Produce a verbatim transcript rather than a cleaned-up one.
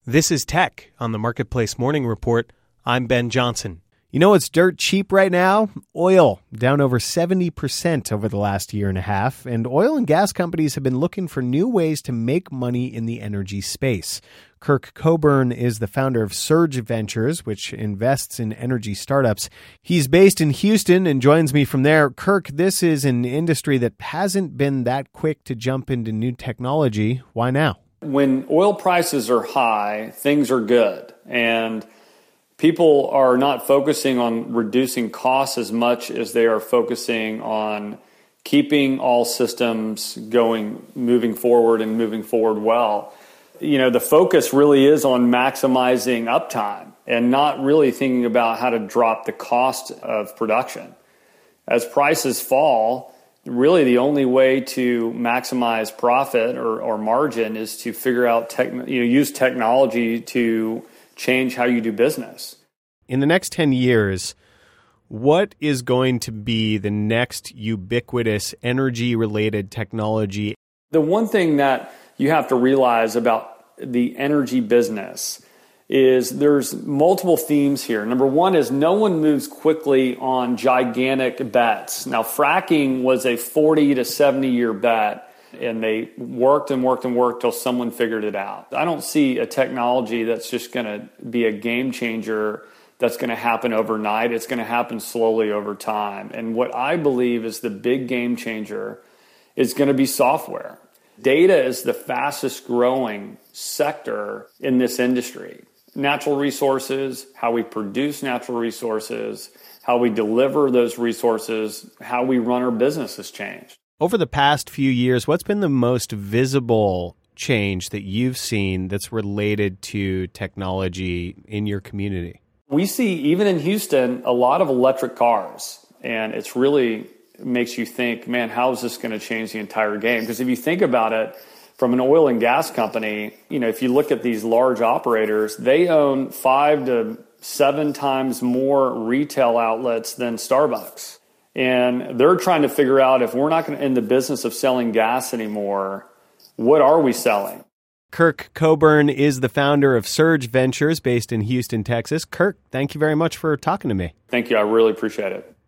This is Tech on the Marketplace Morning Report. I'm Ben Johnson. You know what's dirt cheap right now? Oil, down over seventy percent over the last year and a half, and oil and gas companies have been looking for new ways to make money in the energy space. Kirk Coburn is the founder of Surge Ventures, which invests in energy startups. He's based in Houston and joins me from there. Kirk, this is an industry that hasn't been that quick to jump into new technology. Why now? When oil prices are high, things are good, and people are not focusing on reducing costs as much as they are focusing on keeping all systems going, moving forward and moving forward well. You know, the focus really is on maximizing uptime and not really thinking about how to drop the cost of production. As prices fall, really the only way to maximize profit or, or margin is to figure out, tech, you know, use technology to change how you do business. In the next ten years, what is going to be the next ubiquitous energy-related technology? The one thing that you have to realize about the energy business is there's multiple themes here. Number one is no one moves quickly on gigantic bets. Now, fracking was a forty to seventy year bet, and they worked and worked and worked till someone figured it out. I don't see a technology that's just going to be a game changer that's going to happen overnight. It's going to happen slowly over time. And what I believe is the big game changer is going to be software. Data is the fastest growing sector in this industry. Natural resources, how we produce natural resources, how we deliver those resources, how we run our business has changed. Over the past few years, what's been the most visible change that you've seen that's related to technology in your community? We see, even in Houston, a lot of electric cars, and it's really it makes you think, man, how is this going to change the entire game? Because if you think about it, from an oil and gas company, you know, if you look at these large operators, they own five to seven times more retail outlets than Starbucks. And they're trying to figure out, if we're not going to in the business of selling gas anymore, what are we selling? Kirk Coburn is the founder of Surge Ventures based in Houston, Texas. Kirk, thank you very much for talking to me. Thank you. I really appreciate it.